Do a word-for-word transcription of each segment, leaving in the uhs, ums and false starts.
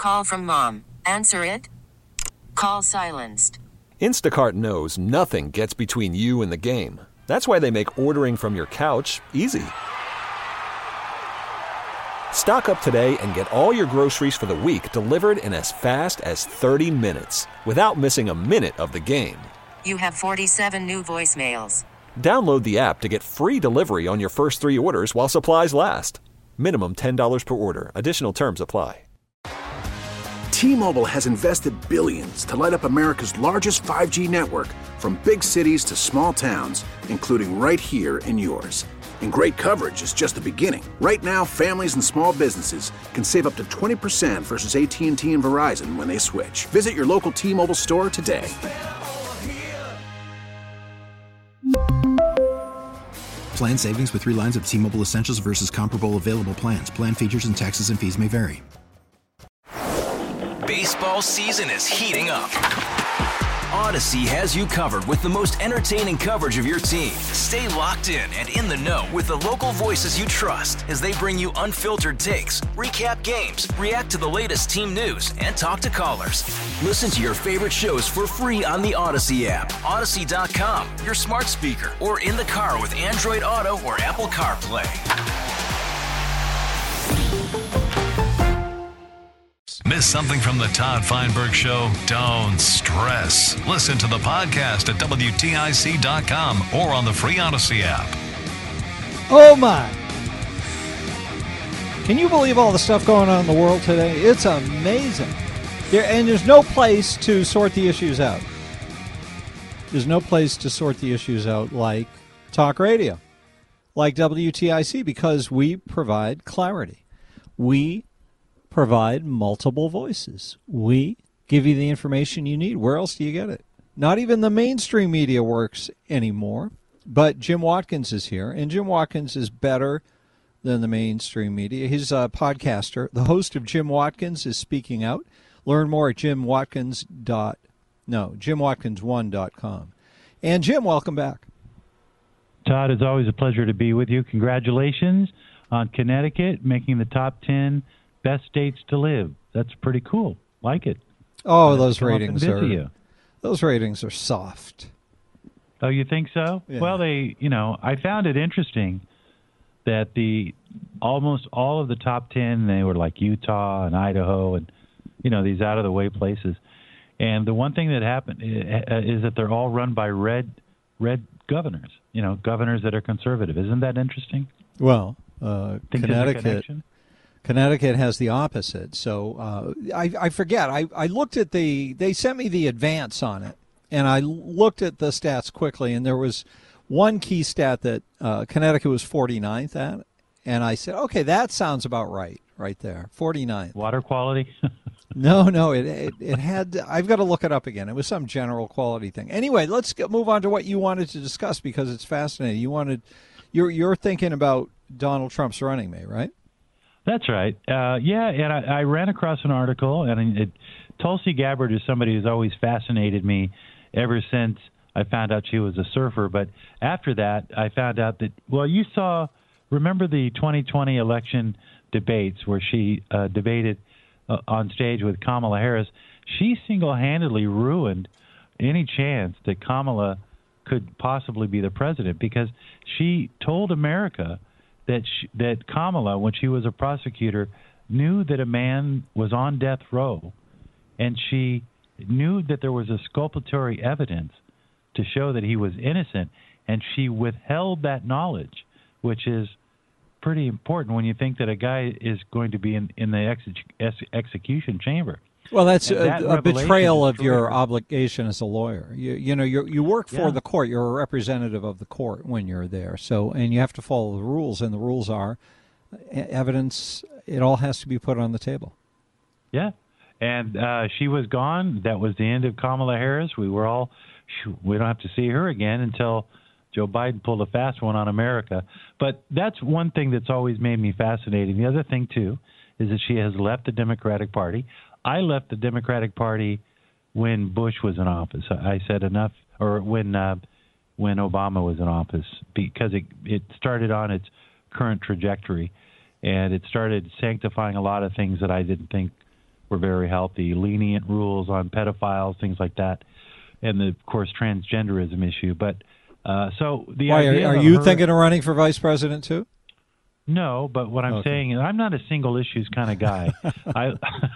Call from mom. Answer it. Call silenced. Instacart knows nothing gets between you and the game. That's why they make ordering from your couch easy. Stock up today and get all your groceries for the week delivered in as fast as thirty minutes without missing a minute of the game. You have forty-seven new voicemails. Download the app to get free delivery on your first three orders while supplies last. Minimum ten dollars per order. Additional terms apply. T-Mobile has invested billions to light up America's largest five G network, from big cities to small towns, including right here in yours. And great coverage is just the beginning. Right now, families and small businesses can save up to twenty percent versus A T and T and Verizon when they switch. Visit your local T-Mobile store today. Plan savings with three lines of T-Mobile Essentials versus comparable available plans. Plan features and taxes and fees may vary. Baseball season is heating up. Odyssey has you covered with the most entertaining coverage of your team. Stay locked in and in the know with the local voices you trust as they bring you unfiltered takes, recap games, react to the latest team news, and talk to callers. Listen to your favorite shows for free on the Odyssey app, Odyssey dot com, your smart speaker, or in the car with Android Auto or Apple CarPlay. Miss something from the Todd Feinberg Show? Don't stress. Listen to the podcast at W T I C dot com or on the free Odyssey app. Oh, my. Can you believe all the stuff going on in the world today? It's amazing. There, and there's no place to sort the issues out. There's no place to sort the issues out like talk radio, like W T I C, because we provide clarity. We provide multiple voices. We give you the information you need. Where else do you get it? Not even the mainstream media works anymore, but Jim Watkins is here, and Jim Watkins is better than the mainstream media. He's a podcaster. The host of Jim Watkins is Speaking Out. Learn more at jim watkins dot no jim watkins one dot com. And Jim, welcome back. Todd, it's always a pleasure to be with you. Congratulations on Connecticut making the top ten best states to live. That's pretty cool. Like it. Oh, those ratings are you. those ratings are soft. Oh, you think so? Yeah. Well, they, you know, I found it interesting that the almost all of the top ten, they were like Utah and Idaho and, you know, these out of the way places. And the one thing that happened is that they're all run by red red governors, you know, governors that are conservative. Isn't that interesting? Well, uh, Think Connecticut Connecticut has the opposite. So uh, I, I forget. I, I looked at the, they sent me the advance on it, and I looked at the stats quickly, and there was one key stat that uh, Connecticut was forty-ninth at, and I said, okay, that sounds about right, right there, forty-ninth. Water quality? no, no, it, it, it had, I've got to look it up again. It was some general quality thing. Anyway, let's get, move on to what you wanted to discuss, because it's fascinating. You wanted, you're, you're thinking about Donald Trump's running mate, right? That's right. Uh, yeah, and I, I ran across an article, and it, Tulsi Gabbard is somebody who's always fascinated me ever since I found out she was a surfer. But after that, I found out that, well, you saw, remember the twenty twenty election debates where she uh, debated uh, on stage with Kamala Harris? She single-handedly ruined any chance that Kamala could possibly be the president, because she told America that she, that Kamala, when she was a prosecutor, knew that a man was on death row, and she knew that there was exculpatory evidence to show that he was innocent, and she withheld that knowledge, which is pretty important when you think that a guy is going to be in, in the ex, ex, execution chamber. Well, that's a, that a betrayal of true. your obligation as a lawyer. You, you know, you you work for Yeah. the court. You're a representative of the court when you're there. So, and you have to follow the rules, and the rules are evidence. It all has to be put on the table. Yeah, and uh, she was gone. That was the end of Kamala Harris. We were all, we don't have to see her again until Joe Biden pulled a fast one on America. But that's one thing that's always made me fascinating. The other thing, too, is that she has left the Democratic Party. I left the Democratic Party when Bush was in office. I said enough, or when uh, when Obama was in office, because it, it started on its current trajectory, and it started sanctifying a lot of things that I didn't think were very healthy. Lenient rules on pedophiles, things like that, and the, of course, transgenderism issue. But uh, so the Why, idea are, are of you her, thinking of running for vice president too? No, but what I'm Okay. saying is I'm not a single issues kind of guy. I,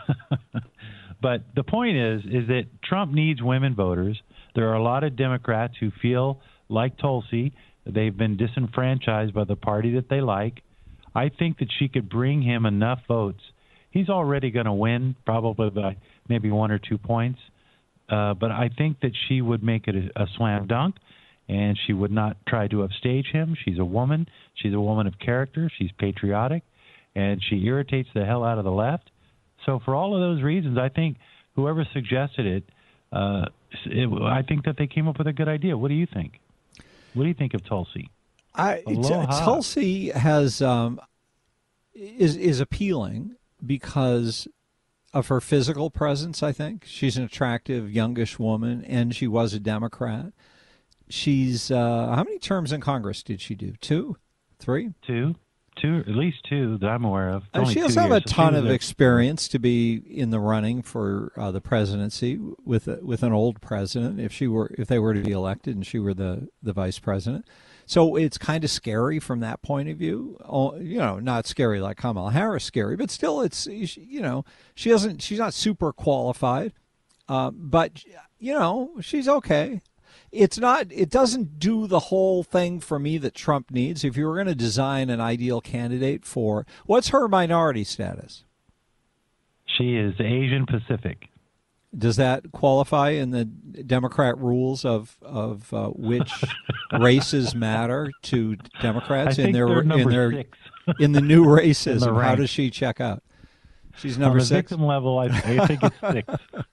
but the point is, is that Trump needs women voters. There are a lot of Democrats who feel like Tulsi. They've been disenfranchised by the party that they like. I think that she could bring him enough votes. He's already going to win, probably by maybe one or two points. Uh, but I think that she would make it a, a slam dunk, and she would not try to upstage him. She's a woman. She's a woman of character. She's patriotic, and she irritates the hell out of the left. So for all of those reasons, I think whoever suggested it, uh, it I think that they came up with a good idea. What do you think? What do you think of Tulsi? I, Aloha. Tulsi has um, is is appealing because of her physical presence. I think she's an attractive youngish woman, and she was a Democrat. She's uh, how many terms in Congress did she do? Two, three, two, two, at least two that I'm aware of. Uh, Only she two doesn't have years, a so she ton was of a- experience to be in the running for uh, the presidency with a, with an old president. If she were, if they were to be elected, and she were the, the vice president, so it's kind of scary from that point of view. Oh, you know, not scary like Kamala Harris scary, but still, it's you know, she doesn't, she's not super qualified, uh, but you know, she's okay. It's not, it doesn't do the whole thing for me that Trump needs. If you were going to design an ideal candidate for, what's her minority status? She is Asian Pacific. Does that qualify in the Democrat rules of of uh, which races matter to Democrats I in think their they're in number their six. in the new racism? How ranks. does she check out? She's On number the six. victim level, I, I think it's six.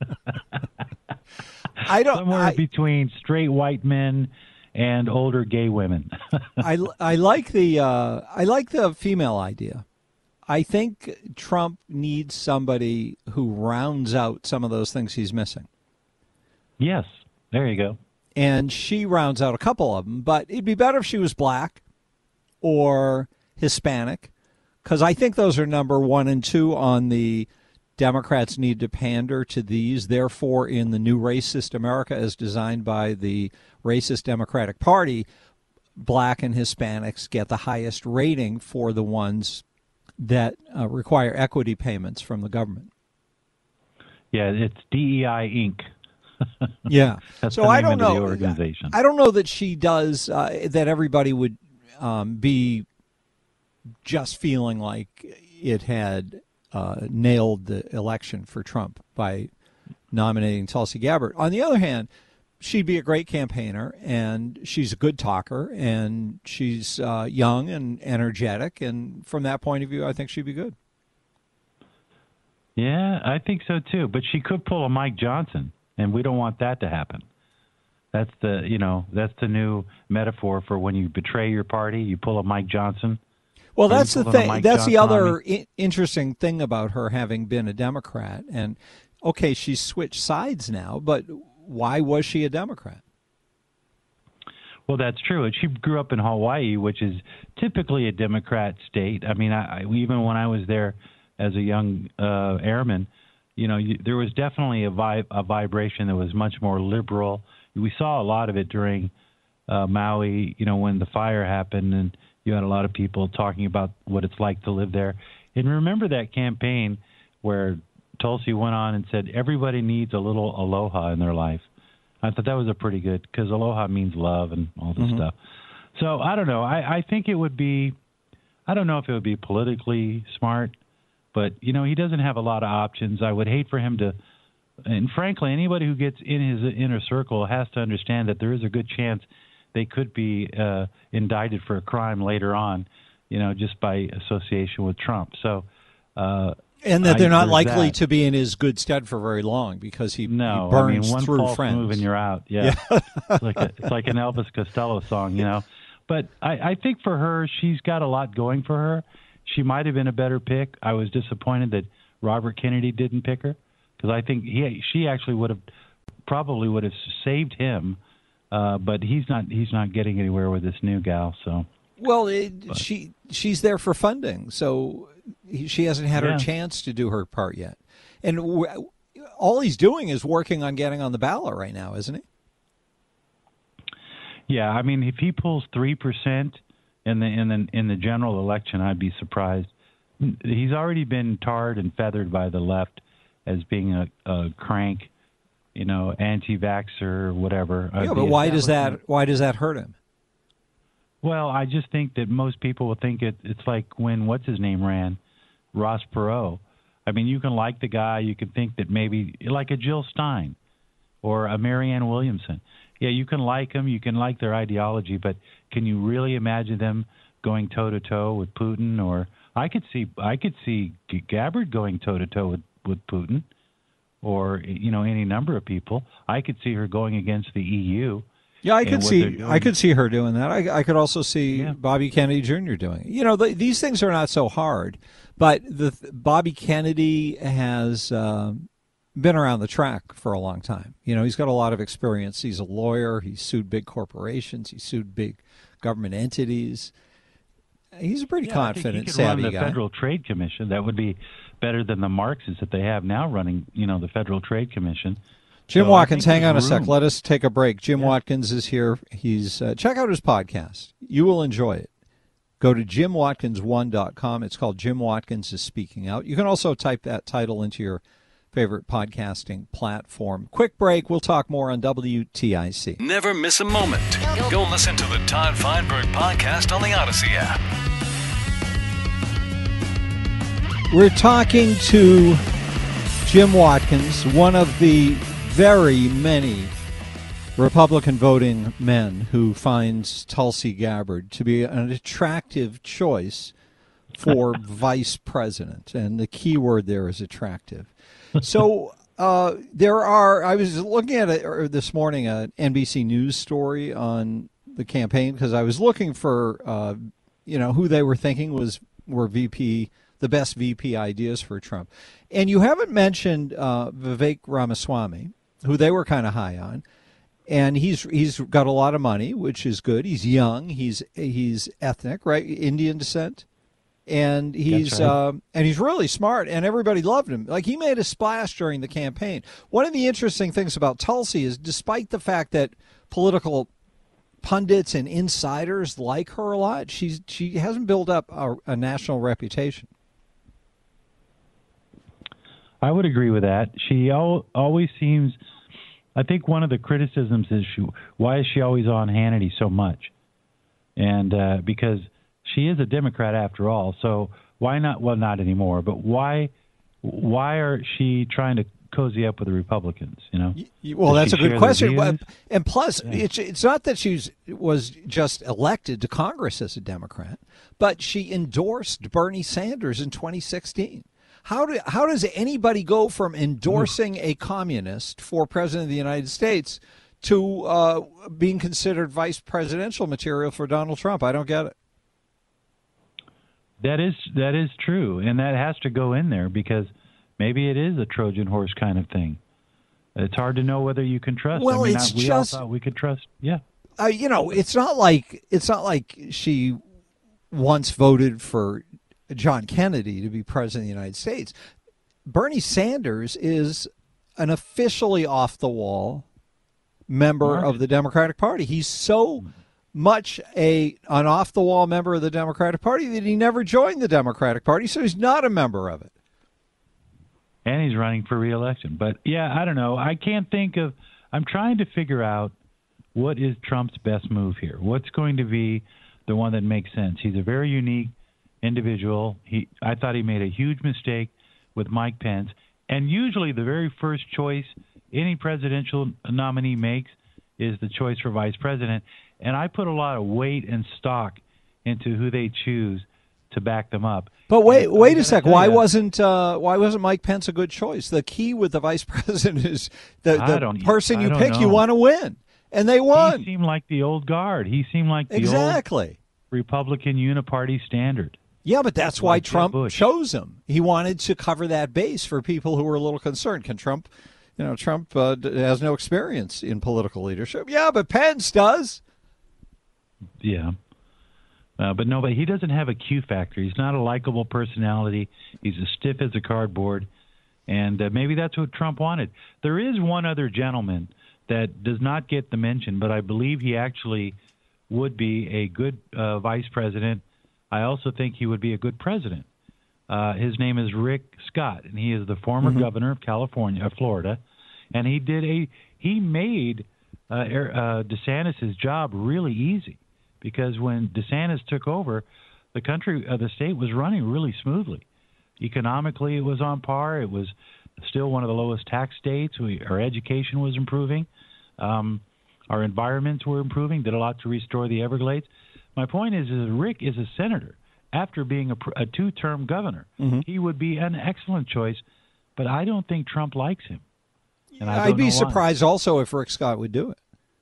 I don't. Somewhere I, between straight white men and older gay women. I, I like the uh, I like the female idea. I think Trump needs somebody who rounds out some of those things he's missing. Yes, there you go. And she rounds out a couple of them, but it'd be better if she was black or Hispanic, because I think those are number one and two on the Democrats need to pander to these. Therefore, in the new racist America as designed by the racist Democratic Party, black and Hispanics get the highest rating for the ones that uh, require equity payments from the government. Yeah, it's D E I Incorporated. Yeah. That's so the I name don't of know. the organization. I don't know that she does, uh, that everybody would um, be just feeling like it had uh, nailed the election for Trump by nominating Tulsi Gabbard. On the other hand, she'd be a great campaigner, and she's a good talker, and she's uh, young and energetic, and from that point of view, I think she'd be good. Yeah, I think so too. But she could pull a Mike Johnson, and we don't want that to happen. That's the you know that's the new metaphor for when you betray your party. You pull a Mike Johnson. Well, Are you that's the pulling a thing. Mike That's the Johnson on other me? I- interesting thing about her having been a Democrat. And okay, she's switched sides now, but why was she a Democrat? Well, that's true. And she grew up in Hawaii, which is typically a Democrat state. I mean, I, I, even when I was there as a young uh, airman, you know, you, there was definitely a, vi- a vibration that was much more liberal. We saw a lot of it during uh, Maui, you know, when the fire happened, and you had a lot of people talking about what it's like to live there. And remember that campaign where Tulsi went on and said everybody needs a little aloha in their life. I thought that was a pretty good, because aloha means love and all this Mm-hmm. stuff. So I don't know. I, I think it would be, I don't know if it would be politically smart, but, you know, he doesn't have a lot of options. I would hate for him to, and frankly, anybody who gets in his inner circle has to understand that there is a good chance they could be uh, indicted for a crime later on, you know, just by association with Trump. So, uh, And that they're I- not there's likely that. to be in his good stead for very long because he, No, he burns I mean, one through false friends. move and you're out. Yeah, it's like a, it's like an Elvis Costello song, you know. But I, I think for her, she's got a lot going for her. She might have been a better pick. I was disappointed that Robert Kennedy didn't pick her, because I think he she actually would have probably would have saved him. Uh, but he's not he's not getting anywhere with this new gal. So Well, it, she she's there for funding, so he, she hasn't had Yeah. her chance to do her part yet. And w- all he's doing is working on getting on the ballot right now, isn't he? Yeah, I mean, if he pulls three percent in the in the in the general election, I'd be surprised. He's already been tarred and feathered by the left as being a, a crank, you know, anti-vaxxer, whatever. Yeah, but why does that why does that hurt him? Well, I just think that most people will think it, it's like when what's his name ran, Ross Perot. I mean, you can like the guy, you can think that maybe like a Jill Stein or a Marianne Williamson. Yeah, you can like them, you can like their ideology, but can you really imagine them going toe to toe with Putin? Or I could see I could see Gabbard going toe to toe with with Putin, or you know any number of people. I could see her going against the E U. Yeah, I could see I could see her doing that. I, I could also see Yeah. Bobby Kennedy Junior doing it. You know, the, these things are not so hard, but the Bobby Kennedy has um, been around the track for a long time. You know, he's got a lot of experience. He's a lawyer. He's sued big corporations. He's sued big government entities. He's a pretty Yeah, confident, I think he could savvy run the guy. Federal Trade Commission. That would be better than the Marxists that they have now running. You know, the Federal Trade Commission. Jim So I Watkins, think hang on a there's sec. room. Let us take a break. Jim Watkins is here. He's uh, check out his podcast. You will enjoy it. Go to jim watkins one dot com. It's called Jim Watkins is Speaking Out. You can also type that title into your favorite podcasting platform. Quick break. We'll talk more on W T I C. Never miss a moment. Go listen to the Todd Feinberg podcast on the Odyssey app. We're talking to Jim Watkins, one of the very many Republican voting men who finds Tulsi Gabbard to be an attractive choice for vice president. And the key word there is attractive. So uh, there are, I was looking at it this morning, an N B C News story on the campaign, because I was looking for, uh, you know, who they were thinking was were V P, the best V P ideas for Trump. And you haven't mentioned uh, Vivek Ramaswamy, who they were kind of high on. And he's he's got a lot of money, which is good. He's young. He's he's ethnic, right? Indian descent. And he's That's right. uh, and he's really smart, and everybody loved him. Like, he made a splash during the campaign. One of the interesting things about Tulsi is, despite the fact that political pundits and insiders like her a lot, she's she hasn't built up a, a national reputation. I would agree with that. She al- always seems. I think one of the criticisms is she, why is she always on Hannity so much? And uh, because she is a Democrat after all, so why not? Well, not anymore. But why? Why are she trying to cozy up with the Republicans? You know. Well, Does that's she a good share question. their views? And plus, it's it's not that she was just elected to Congress as a Democrat, but she endorsed Bernie Sanders in twenty sixteen. How do how does anybody go from endorsing a communist for president of the United States to uh, being considered vice presidential material for Donald Trump? I don't get it. That is that is true, and that has to go in there because maybe it is a Trojan horse kind of thing. It's hard to know whether you can trust. Well, I mean, it's I, we just- all thought we could trust. Yeah. Uh, you know, it's not like it's not like she once voted for John Kennedy to be president of the United States. Bernie Sanders is an officially off the wall member of the Democratic Party. He's so much a an off the wall member of the Democratic Party that he never joined the Democratic Party, so he's not a member of it. And he's running for re-election. But, yeah, I don't know. I can't think of – I'm trying to figure out what is Trump's best move here. What's going to be the one that makes sense? He's a very unique individual. He, I thought he made a huge mistake with Mike Pence. And usually the very first choice any presidential nominee makes is the choice for vice president. And I put a lot of weight and stock into who they choose to back them up. But wait, And wait I a gotta sec. tell Why ya, wasn't uh, why wasn't Mike Pence a good choice? The key with the vice president is the, I the don't- person I you don't pick, you know. want to win, and they He won. seemed like the old guard. He seemed like the old Exactly. Republican uniparty standard. Yeah, but that's why Like Jeb Trump Bush. chose him. He wanted to cover that base for people who were a little concerned. Can Trump, you know, Trump uh, d- has no experience in political leadership. Yeah, but Pence does. Yeah. Uh, but no, but he doesn't have a Q factor. He's not a likable personality. He's as stiff as a cardboard. And uh, maybe that's what Trump wanted. There is one other gentleman that does not get the mention, but I believe he actually would be a good uh, vice president. I also think he would be a good president. Uh, his name is Rick Scott, and he is the former mm-hmm. governor of California, of Florida. And he did a he made uh, uh, DeSantis' job really easy, because when DeSantis took over, the country, uh, the state was running really smoothly. Economically, it was on par. It was still one of the lowest tax states. We, our education was improving. Um, our environments were improving. Did a lot to restore the Everglades. My point is, is Rick is a senator. After being a, a two-term governor, mm-hmm. he would be an excellent choice, but I don't think Trump likes him. And I I'd be know surprised why. also if Rick Scott would do it.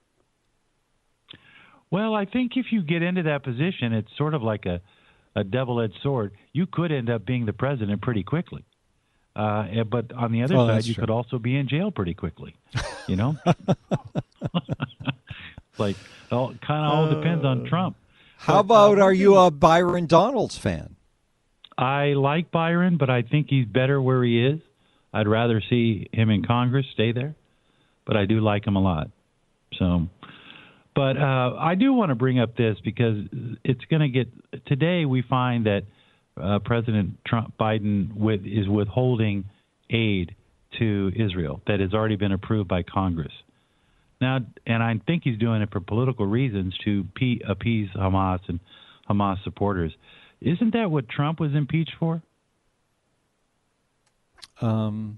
Well, I think if you get into that position, it's sort of like a, a double-edged sword. You could end up being the president pretty quickly. Uh, but on the other oh, side, you true. could also be in jail pretty quickly, you know? like, it all, kind of all depends on Trump. How but, about, uh, are you a Byron Donalds fan? I like Byron, but I think he's better where he is. I'd rather see him in Congress, stay there, but I do like him a lot. So, but uh, I do want to bring up this because it's going to get – today we find that uh, President Trump Biden with, is withholding aid to Israel that has already been approved by Congress. Now, and I think he's doing it for political reasons to pe- appease Hamas and Hamas supporters. Isn't that what Trump was impeached for? Um,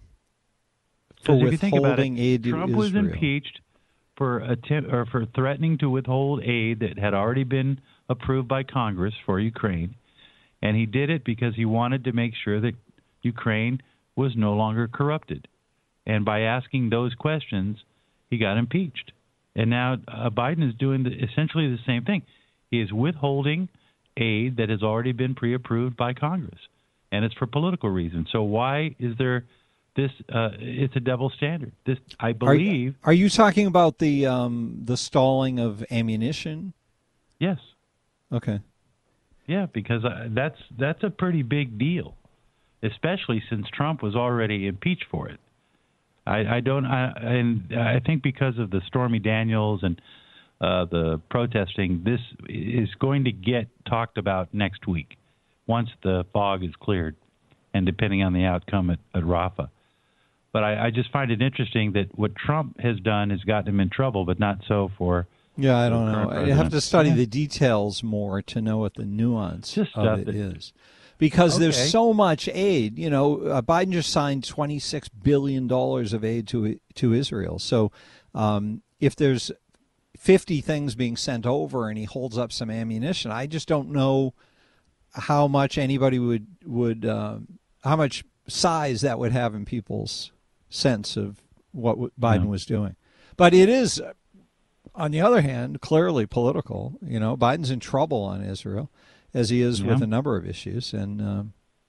for if you think about it, aid to Trump Israel. was impeached for attempt or for threatening to withhold aid that had already been approved by Congress for Ukraine, and he did it because he wanted to make sure that Ukraine was no longer corrupted. And by asking those questions, he got impeached. And now uh, Biden is doing the, essentially the same thing. He is withholding aid that has already been pre-approved by Congress, and it's for political reasons. So why is there this? Uh, it's a double standard. This, I believe. Are, are you talking about the um, the stalling of ammunition? Yes. Okay. Yeah, because uh, that's that's a pretty big deal, especially since Trump was already impeached for it. I, I don't, I, and I think because of the Stormy Daniels and uh, the protesting, this is going to get talked about next week once the fog is cleared, and depending on the outcome at, at Rafah. But I, I just find it interesting that what Trump has done has gotten him in trouble, but not so for. Yeah, I don't know. I have to study yeah. the details more to know what the nuance just of it that, is. Because okay. there's so much aid. You know, uh, Biden just signed twenty-six billion dollars of aid to to Israel. So um, if there's fifty things being sent over and he holds up some ammunition, I just don't know how much anybody would, would uh, how much size that would have in people's sense of what Biden yeah. was doing. But it is, on the other hand, clearly political. You know, Biden's in trouble on Israel, as he is yeah. with a number of issues. And um,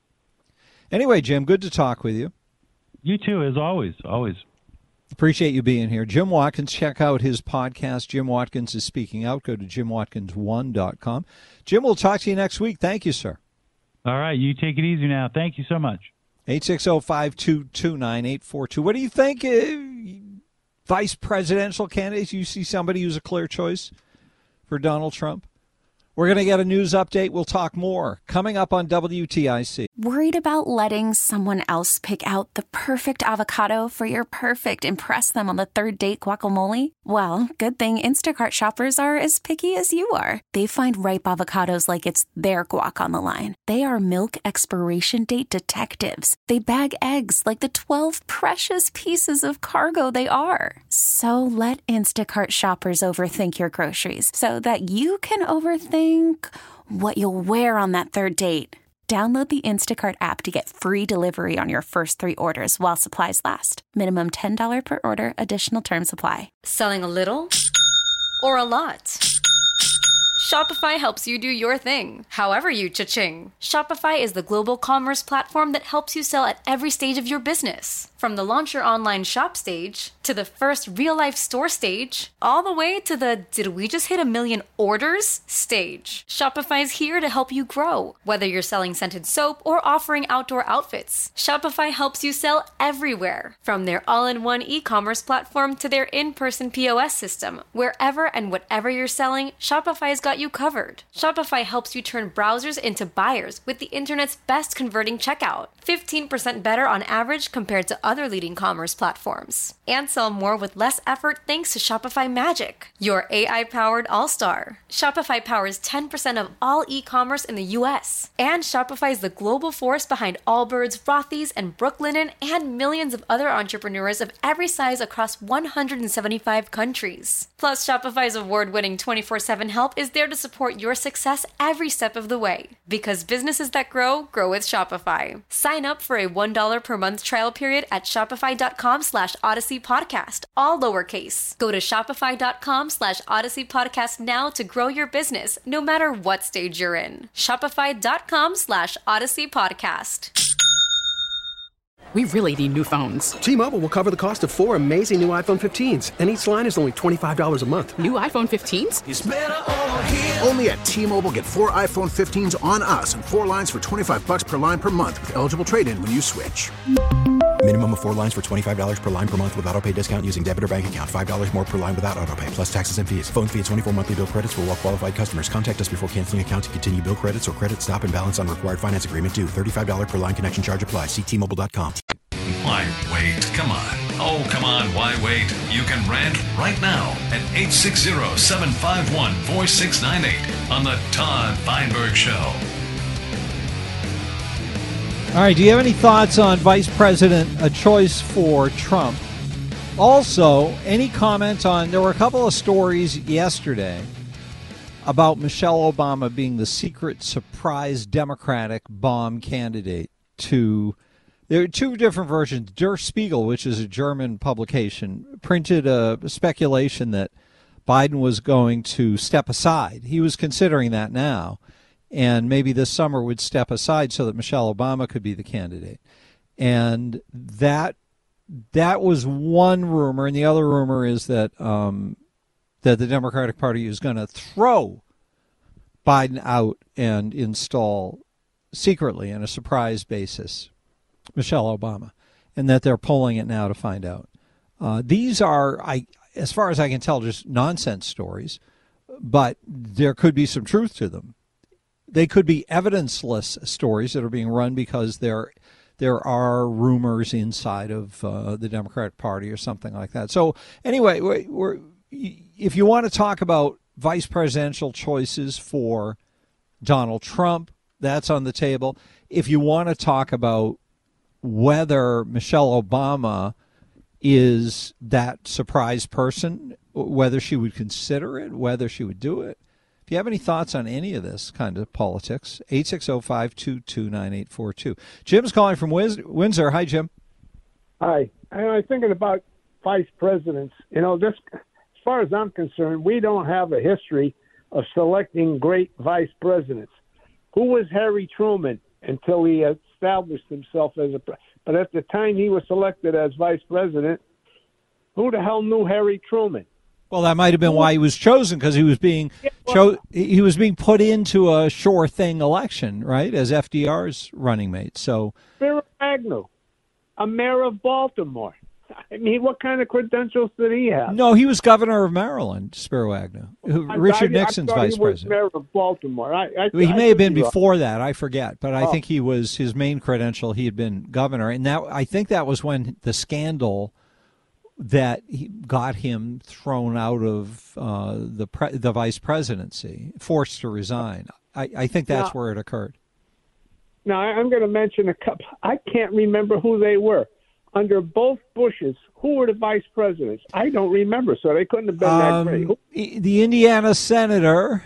anyway, Jim, good to talk with you. You too, as always, always. Appreciate you being here. Jim Watkins, check out his podcast. Jim Watkins is Speaking Out. Go to jim watkins one dot com. Jim, we'll talk to you next week. Thank you, sir. All right, you take it easy now. Thank you so much. eight six zero, five two two, nine eight four two. What do you think, uh, vice presidential candidates? You see somebody who's a clear choice for Donald Trump? We're going to get a news update. We'll talk more coming up on W T I C. Worried about letting someone else pick out the perfect avocado for your perfect impress them on the third date guacamole? Well, good thing Instacart shoppers are as picky as you are. They find ripe avocados like it's their guac on the line. They are milk expiration date detectives. They bag eggs like the twelve precious pieces of cargo they are. So let Instacart shoppers overthink your groceries so that you can overthink what you'll wear on that third date. Download the Instacart app to get free delivery on your first three orders while supplies last. Minimum ten dollars per order. Additional terms apply. Selling a little or a lot? Shopify helps you do your thing, however you cha-ching. Shopify is the global commerce platform that helps you sell at every stage of your business. From the launch your online shop stage, to the first real-life store stage, all the way to the did we just hit a million orders stage. Shopify's here to help you grow. Whether you're selling scented soap or offering outdoor outfits, Shopify helps you sell everywhere. From their all-in-one e-commerce platform to their in-person P O S system, wherever and whatever you're selling, Shopify's got you covered. Shopify helps you turn browsers into buyers with the internet's best converting checkout. fifteen percent better on average compared to other leading commerce platforms. And sell more with less effort thanks to Shopify Magic, your A I-powered all-star. Shopify powers ten percent of all e-commerce in the U S. And Shopify is the global force behind Allbirds, Rothy's, and Brooklinen, and millions of other entrepreneurs of every size across one hundred seventy-five countries. Plus, Shopify's award-winning twenty-four seven help is there to support your success every step of the way. Because businesses that grow, grow with Shopify. Sign up for a one dollar per month trial period at shopify.com slash Odyssey Podcast, all lowercase. Go to shopify.com slash Odyssey Podcast now to grow your business, no matter what stage you're in. Shopify.com slash Odyssey Podcast. We really need new phones. T-Mobile will cover the cost of four amazing new iPhone fifteens, and each line is only twenty-five dollars a month. New iPhone fifteens? It's better over here. Only at T-Mobile, get four iPhone fifteens on us and four lines for twenty-five bucks per line per month with eligible trade-in when you switch. Minimum of four lines for twenty-five dollars per line per month with autopay discount using debit or bank account. five dollars more per line without autopay, plus taxes and fees. Phone fee at twenty-four monthly bill credits for well-qualified customers. Contact us before canceling account to continue bill credits or credit stop and balance on required finance agreement due. thirty-five dollars per line connection charge applies. See T Mobile dot com. Why wait? Come on. Oh, come on. Why wait? You can rant right now at eight six zero, seven five one, four six nine eight on the Todd Feinberg Show. All right, do you have any thoughts on Vice President, a choice for Trump? Also, any comments on, there were a couple of stories yesterday about Michelle Obama being the secret surprise Democratic bomb candidate to, there are two different versions. Der Spiegel, which is a German publication, printed a speculation that Biden was going to step aside. He was considering that now. And maybe this summer would step aside so that Michelle Obama could be the candidate. And that that was one rumor. And the other rumor is that um, that the Democratic Party is going to throw Biden out and install secretly on a surprise basis Michelle Obama, and that they're polling it now to find out. Uh, these are, I, as far as I can tell, just nonsense stories, but there could be some truth to them. They could be evidence-less stories that are being run because there there are rumors inside of uh, the Democratic Party or something like that. So anyway, we're, we're, if you want to talk about vice presidential choices for Donald Trump, that's on the table. If you want to talk about whether Michelle Obama is that surprise person, whether she would consider it, whether she would do it, if you have any thoughts on any of this kind of politics, eight six zero, five two two, nine eight four two. Jim's calling from Windsor. Hi, Jim. Hi. I was thinking about vice presidents. You know, this, as far as I'm concerned, we don't have a history of selecting great vice presidents. Who was Harry Truman until he established himself as a – but at the time he was selected as vice president, who the hell knew Harry Truman? Well, that might have been why he was chosen, because he was being yeah, well, cho- he was being put into a sure thing election, right, as F D R's running mate. So Spiro Agnew, a mayor of Baltimore. I mean, what kind of credentials did he have? No, he was governor of Maryland, Spiro Agnew. Who, I, Richard I, Nixon's I thought vice he was president. Mayor of Baltimore. I, I, well, he I may have been he before was. that. I forget, but I oh. think he was his main credential. He had been governor, and that I think that was when the scandal that he got him thrown out of uh, the pre- the vice presidency, forced to resign. I, I think that's now, where it occurred. Now, I'm going to mention a couple. I can't remember who they were. Under both Bushes, who were the vice presidents? I don't remember, so they couldn't have been um, that great. Who- the Indiana senator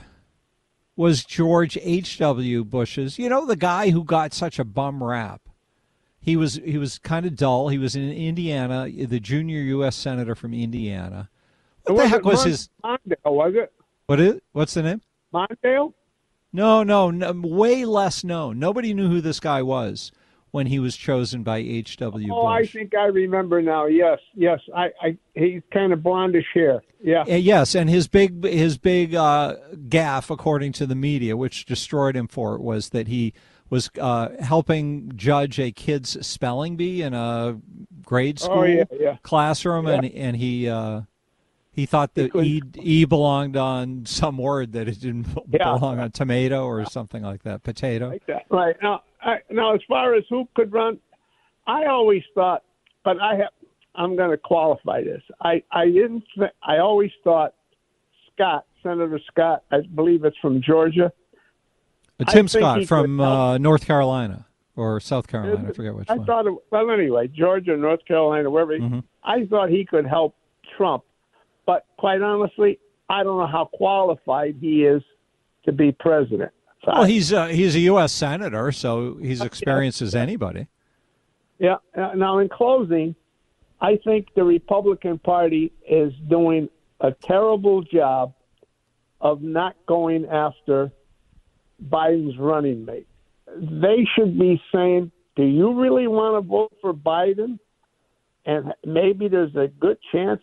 was George H W. Bush's. You know, the guy who got such a bum rap. He was he was kind of dull. He was in Indiana, the junior U S senator from Indiana. What the heck was his? Mondale, was it? What is? What's the name? Mondale? No, no, no, way less known. Nobody knew who this guy was when he was chosen by H W. Oh, Bush. I think I remember now. Yes, yes. I, I he's kind of blondish hair. Yeah. Uh, yes, and his big his big uh, gaffe, according to the media, which destroyed him for it, was that he was uh, helping judge a kid's spelling bee in a grade school oh, yeah, yeah. classroom, yeah. and and he uh, he thought that he e, e belonged on some word that it didn't yeah. belong on tomato or something like that, potato. Like that. Right now, I, now as far as who could run, I always thought, but I have. I'm going to qualify this. I I didn't. Th- I always thought Scott, Senator Scott. I believe it's from Georgia. Uh, Tim Scott from uh, North Carolina or South Carolina, I forget which I one. thought, it, well, anyway, Georgia, North Carolina, wherever. He, mm-hmm. I thought he could help Trump, but quite honestly, I don't know how qualified he is to be president. So well, I, he's uh, he's a U S senator, so he's experienced as anybody. Yeah. Now, in closing, I think the Republican Party is doing a terrible job of not going after Biden's running mate. They should be saying, do you really want to vote for Biden? And maybe there's a good chance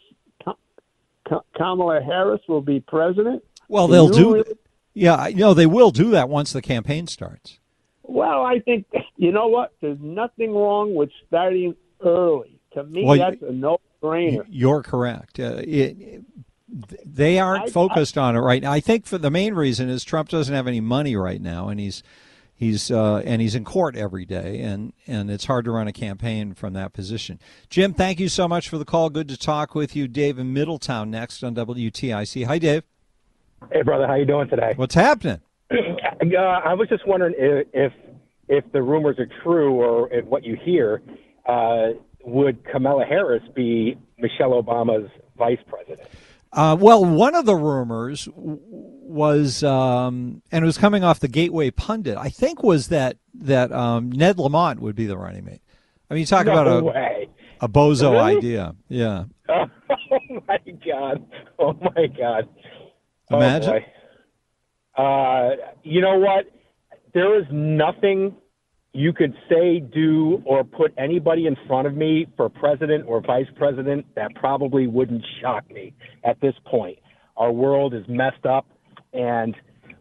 Kamala Harris will be president. Well, do they'll do really- Yeah, no, they will do that once the campaign starts. Well, I think, you know what? There's nothing wrong with starting early. To me, well, that's a no-brainer. You're correct. Uh, it, they aren't I, focused I, on it right now. I think for the main reason is Trump doesn't have any money right now, and he's he's uh, and he's in court every day, and, and it's hard to run a campaign from that position. Jim, thank you so much for the call. Good to talk with you. Dave in Middletown next on W T I C. Hi, Dave. Hey, brother. How you doing today? What's happening? Uh, I was just wondering if, if if the rumors are true or if what you hear, uh, would Kamala Harris be Michelle Obama's vice president? Uh, well, one of the rumors was, um, and it was coming off the Gateway Pundit, I think, was that that um, Ned Lamont would be the running mate. I mean, you talk no about a, way. a bozo really? idea. Yeah. Oh, my God. Oh, my God. Imagine. Oh, uh, you know what? There is nothing you could say, do, or put anybody in front of me for president or vice president that probably wouldn't shock me at this point. Our world is messed up, and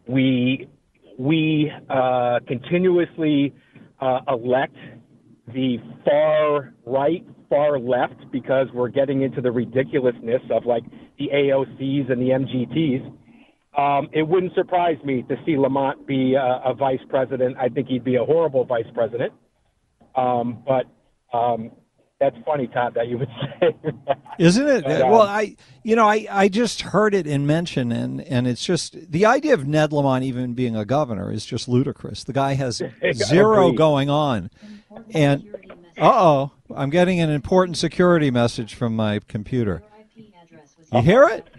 we we uh, continuously uh, elect the far right, far left, because we're getting into the ridiculousness of like the A O Cs and the M G Ts. Um, it wouldn't surprise me to see Lamont be a, a vice president. I think he'd be a horrible vice president. Um, but um, that's funny, Todd, that you would say that. Isn't it? But, um, well, I, you know, I, I just heard it in mention, and, and it's just the idea of Ned Lamont even being a governor is just ludicrous. The guy has zero Agreed. going on. And, uh-oh, I'm getting an important security message from my computer. You hear it?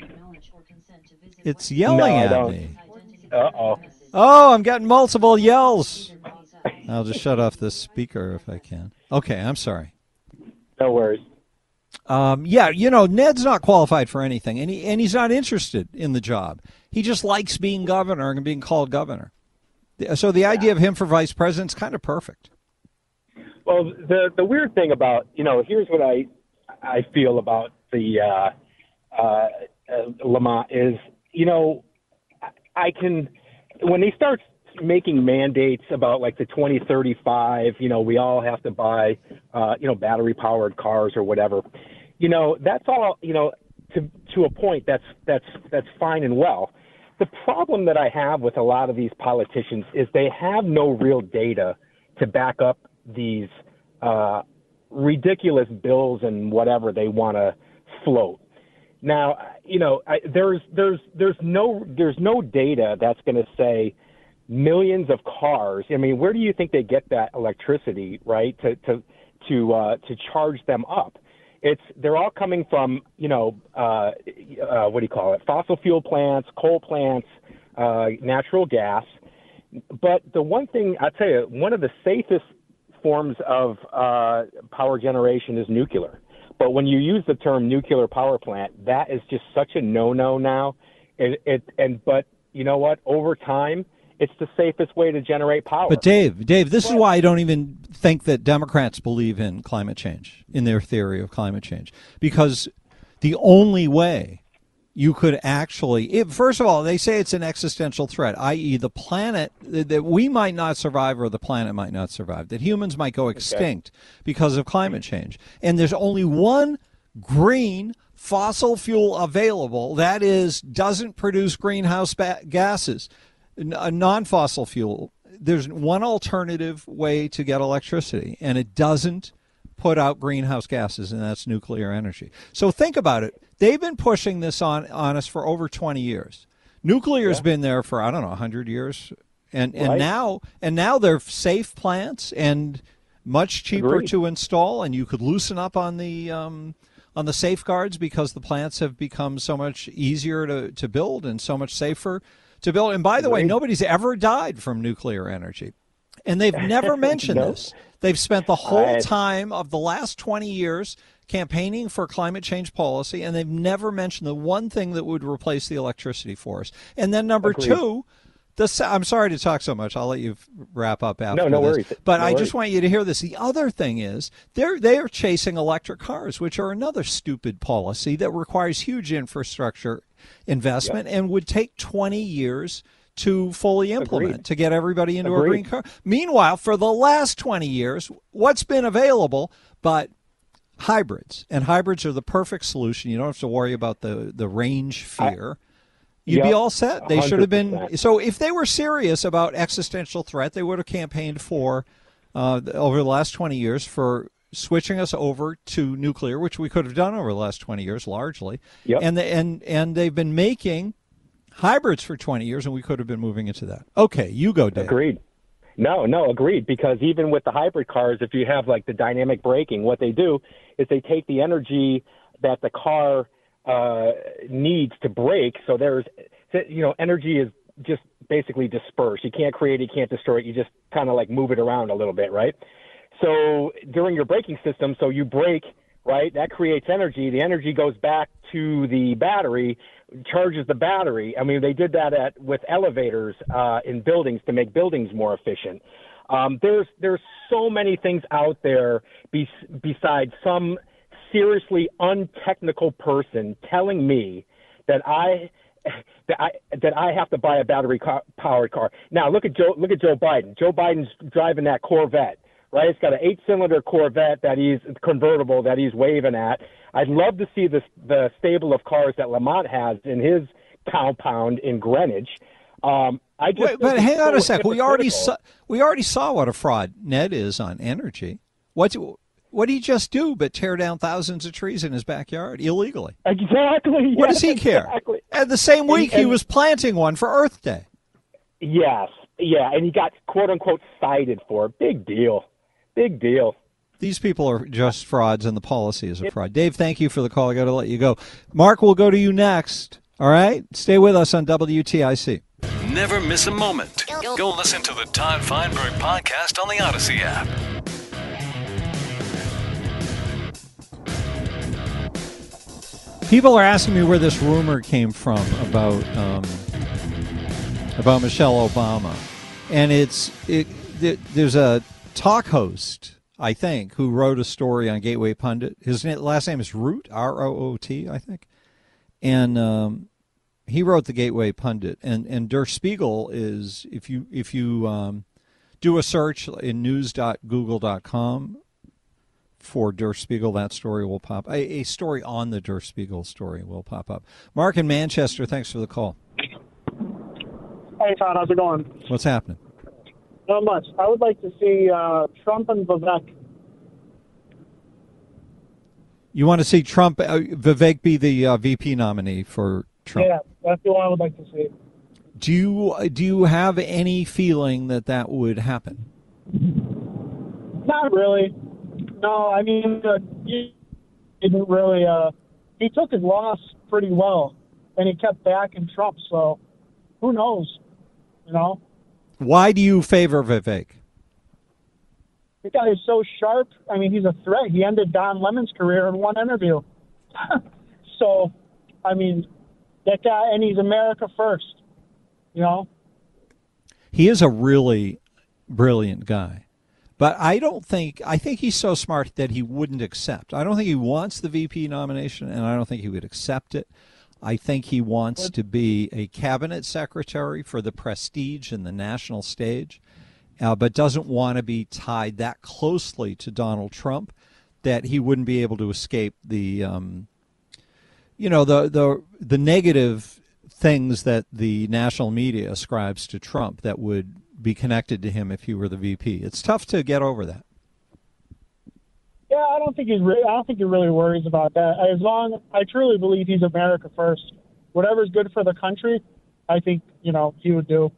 It's yelling no, I at don't. me. Uh-oh. Oh, I'm getting multiple yells. I'll just shut off this speaker if I can. Okay, I'm sorry. No worries. Um, yeah, you know, Ned's not qualified for anything, and he and he's not interested in the job. He just likes being governor and being called governor. So the idea of him for vice president is kind of perfect. Well, the the weird thing about, you know, here's what I I feel about the uh, uh, uh, Lamont is, you know, I can, when he starts making mandates about like the twenty thirty-five, you know, we all have to buy, uh, you know, battery powered cars or whatever, you know, that's all, you know, to, to a point that's, that's, that's fine and well. The problem that I have with a lot of these politicians is they have no real data to back up these, uh, ridiculous bills and whatever they want to float. Now, you know, I, there's there's there's no there's no data that's going to say millions of cars. I mean, where do you think they get that electricity, right? To to to uh, to charge them up? It's they're all coming from, you know, uh, uh, what do you call it? Fossil fuel plants, coal plants, uh, natural gas. But the one thing I'll tell you, one of the safest forms of uh, power generation is nuclear. But when you use the term nuclear power plant, that is just such a no-no now. It, it and but you know what? Over time, it's the safest way to generate power. But Dave, Dave, this is why I don't even think that Democrats believe in climate change, in their theory of climate change, because the only way you could actually, if, first of all, they say it's an existential threat, that is the planet, that we might not survive or the planet might not survive, that humans might go extinct okay. because of climate change. And there's only one green fossil fuel available that is doesn't produce greenhouse ba- gases, a non-fossil fuel. There's one alternative way to get electricity, and it doesn't put out greenhouse gases, and that's nuclear energy. So think about it. They've been pushing this on, on us for over twenty years. Nuclear's yeah. been there for, I don't know, one hundred years. And and right. now and now they're safe plants and much cheaper Agreed. to install, and you could loosen up on the um, on the safeguards because the plants have become so much easier to, to build and so much safer to build. And by the Agreed. way, nobody's ever died from nuclear energy. And they've never mentioned no. this. They've spent the whole time of the last twenty years campaigning for climate change policy, and they've never mentioned the one thing that would replace the electricity for us. And then number Agreed. two, the, I'm sorry to talk so much. I'll let you wrap up after no, no this. Worries. But no I worries. just want you to hear this. The other thing is they're they are chasing electric cars, which are another stupid policy that requires huge infrastructure investment yep. and would take twenty years to fully implement, Agreed. to get everybody into Agreed. a green car. Meanwhile, for the last twenty years, what's been available but hybrids? And hybrids are the perfect solution. You don't have to worry about the, the range fear. You'd yep, be all set. They one hundred percent. Should have been. So if they were serious about existential threat, they would have campaigned for, uh, over the last twenty years, for switching us over to nuclear, which we could have done over the last twenty years, largely. Yep. And, the, and, and they've been making hybrids for twenty years, and we could have been moving into that. Okay, you go, Dave. Agreed. No, no, agreed. Because even with the hybrid cars, if you have like the dynamic braking, what they do is they take the energy that the car uh, needs to brake. So there's, you know, energy is just basically dispersed. You can't create it, you can't destroy it. You just kind of like move it around a little bit, right? So during your braking system, so you brake, right? That creates energy. The energy goes back to the battery, charges the battery. I mean, they did that at with elevators uh, in buildings to make buildings more efficient. Um, there's there's so many things out there be, besides some seriously untechnical person telling me that I that I that I have to buy a battery car, powered car. Now look at Joe look at Joe Biden. Joe Biden's driving that Corvette. Right, it's got an eight-cylinder Corvette that he's convertible that he's waving at. I'd love to see the the stable of cars that Lamont has in his compound in Greenwich. Um, I just Wait, but hang on a sec. We already saw we already saw what a fraud Ned is on energy. What what did he just do? But tear down thousands of trees in his backyard illegally? Exactly. What yes, does he care? Exactly. And the same week and, and, he was planting one for Earth Day. Yes, yeah, and he got quote unquote cited for it. Big deal. Big deal. These people are just frauds, and the policy is a fraud. Dave, thank you for the call. I got to let you go. Mark, we'll go to you next. All right? Stay with us on W T I C. Never miss a moment. Go listen to the Todd Feinberg podcast on the Odyssey app. People are asking me where this rumor came from about um, about Michelle Obama, and it's it. There's a talk host, I think, who wrote a story on Gateway Pundit. His last name is Root, R O O T, I think. And um, he wrote the Gateway Pundit. And, and Der Spiegel is, if you if you um, do a search in news dot google dot com for Der Spiegel, that story will pop. A, a story on the Der Spiegel story will pop up. Mark in Manchester, thanks for the call. Hey, Todd, how's it going? What's happening? Not much. I would like to see uh, Trump and Vivek. You want to see Trump, uh, Vivek be the uh, V P nominee for Trump? Yeah, that's the one I would like to see. Do you do you have any feeling that that would happen? Not really. No, I mean, uh, he didn't really. Uh, he took his loss pretty well, and he kept backing Trump. So, who knows? You know. Why do you favor Vivek? The guy is so sharp. I mean, he's a threat. He ended Don Lemon's career in one interview. So, I mean, that guy, and he's America first. You know? He is a really brilliant guy. But I don't think, I think he's so smart that he wouldn't accept. I don't think he wants the V P nomination, and I don't think he would accept it. I think he wants to be a cabinet secretary for the prestige and the national stage, uh, but doesn't want to be tied that closely to Donald Trump that he wouldn't be able to escape the, um, you know, the, the, the negative things that the national media ascribes to Trump that would be connected to him if he were the V P. It's tough to get over that. Yeah, I don't think he's. Re- I don't think he really worries about that. As long, I truly believe he's America first. Whatever's good for the country, I think you know he would do.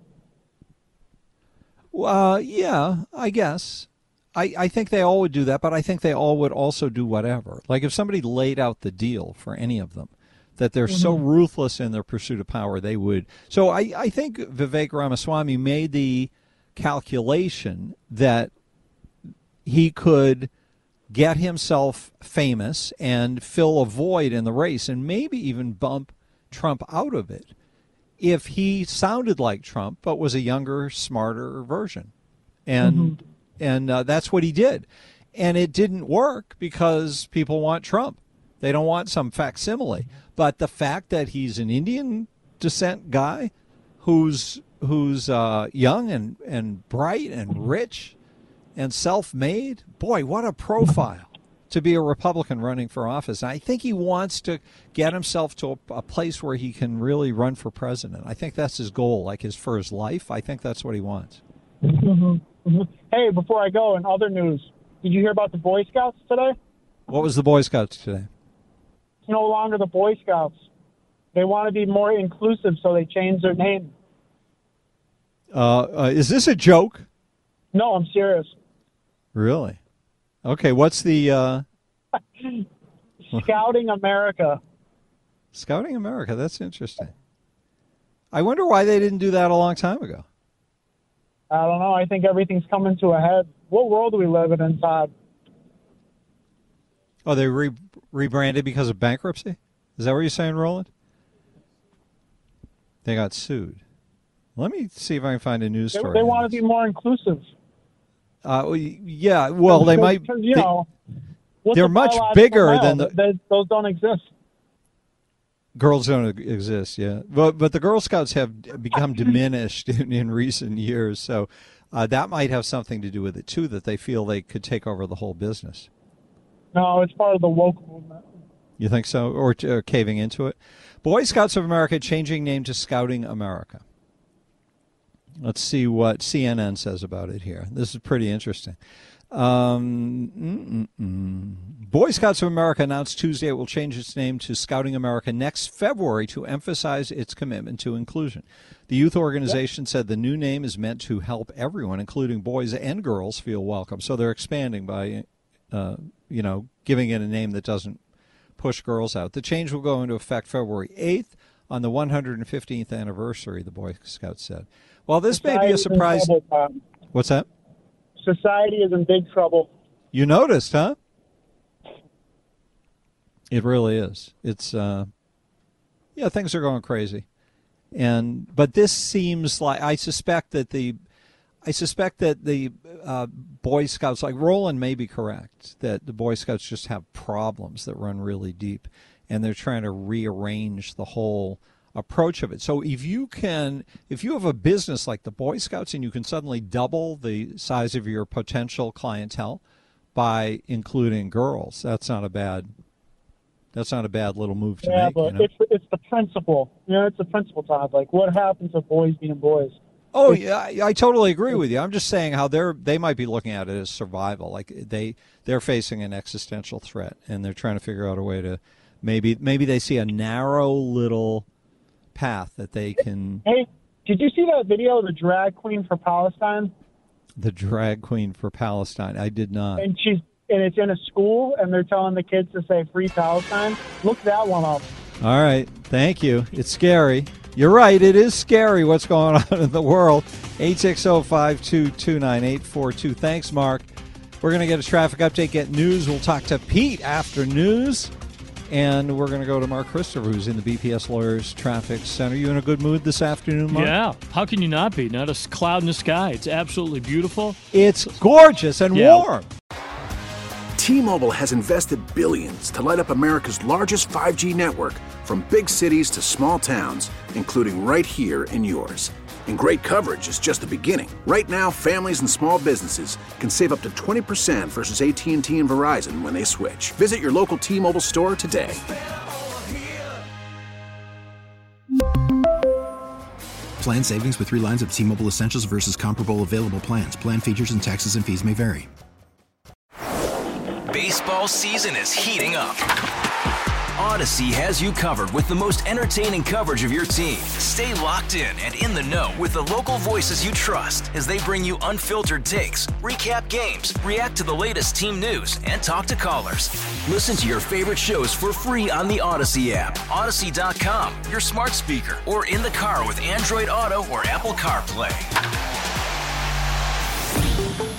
Uh, yeah, I guess. I, I think they all would do that, but I think they all would also do whatever. Like if somebody laid out the deal for any of them, that they're mm-hmm. so ruthless in their pursuit of power, they would. So I, I think Vivek Ramaswamy made the calculation that he could get himself famous and fill a void in the race and maybe even bump Trump out of it if he sounded like Trump but was a younger, smarter version. And mm-hmm. and uh, that's what he did. And it didn't work because people want Trump. They don't want some facsimile. But the fact that he's an Indian descent guy who's who's uh, young and, and bright and rich and self-made, boy, what a profile to be a Republican running for office. And I think he wants to get himself to a, a place where he can really run for president. I think that's his goal, like his for his life. I think that's what he wants. Mm-hmm. Mm-hmm. Hey, before I go, in other news, did you hear about the Boy Scouts today? What was the Boy Scouts today? It's no longer the Boy Scouts. They want to be more inclusive, so they changed their name. Uh, uh, is this a joke? No, I'm serious. Really? Okay, what's the... Uh... Scouting America. Scouting America, that's interesting. I wonder why they didn't do that a long time ago. I don't know. I think everything's coming to a head. What world do we live in inside? Oh, they re- rebranded because of bankruptcy? Is that what you're saying, Roland? They got sued. Let me see if I can find a news they, story. They want to be more inclusive. Uh, yeah, well, they might. You they, know, they're much bigger than the. They, those don't exist. Girls don't exist, yeah. But but the Girl Scouts have become diminished in, in recent years, so uh, that might have something to do with it too. That they feel they could take over the whole business. No, it's part of the woke movement. You think so, or, or caving into it? Boy Scouts of America changing name to Scouting America. Let's see what C N N says about it here. This is pretty interesting. Um, Boy Scouts of America announced Tuesday it will change its name to Scouting America next February to emphasize its commitment to inclusion. The youth organization said the new name is meant to help everyone, including boys and girls, feel welcome. So they're expanding by, uh, you know, giving it a name that doesn't push girls out. The change will go into effect February eighth on the one hundred fifteenth anniversary, the Boy Scouts said. Well, this Society may be a surprise. Trouble, What's that? Society is in big trouble. You noticed, huh? It really is. It's, uh, yeah, things are going crazy. And, but this seems like, I suspect that the, I suspect that the uh, Boy Scouts, like Roland may be correct, that the Boy Scouts just have problems that run really deep, and they're trying to rearrange the whole approach of it. So if you can, if you have a business like the Boy Scouts and you can suddenly double the size of your potential clientele by including girls, that's not a bad, that's not a bad little move to yeah, make. but you know? it's it's the principle. You know, it's the principle, Todd. Like, what happens to boys being boys? Oh, yeah, I, I totally agree with you. I'm just saying how they're they might be looking at it as survival. Like they they're facing an existential threat, and they're trying to figure out a way to maybe maybe they see a narrow little path that they can. Hey, did you see that video of the drag queen for Palestine? The drag queen for Palestine. I did not. And she's and it's in a school, and they're telling the kids to say "Free Palestine." Look that one up. All right, thank you. It's scary. You're right. It is scary what's going on in the world. eight six zero, five two two, nine eight four two. Thanks, Mark. We're going to get a traffic update, get news. We'll talk to Pete after news. And we're going to go to Mark Christopher, who's in the B P S Lawyers Traffic Center. You in a good mood this afternoon, Mark? Yeah. How can you not be? Not a s- cloud in the sky. It's absolutely beautiful. It's gorgeous and Yeah. warm. T-Mobile has invested billions to light up America's largest five G network, from big cities to small towns, including right here in yours. And great coverage is just the beginning. Right now, families and small businesses can save up to twenty percent versus A T and T and Verizon when they switch. Visit your local T-Mobile store today. Plan savings with three lines of T-Mobile Essentials versus comparable available plans. Plan features and taxes and fees may vary. Baseball season is heating up. Odyssey has you covered with the most entertaining coverage of your team. Stay locked in and in the know with the local voices you trust as they bring you unfiltered takes, recap games, react to the latest team news, and talk to callers. Listen to your favorite shows for free on the Odyssey app, Odyssey dot com, your smart speaker, or in the car with Android Auto or Apple CarPlay.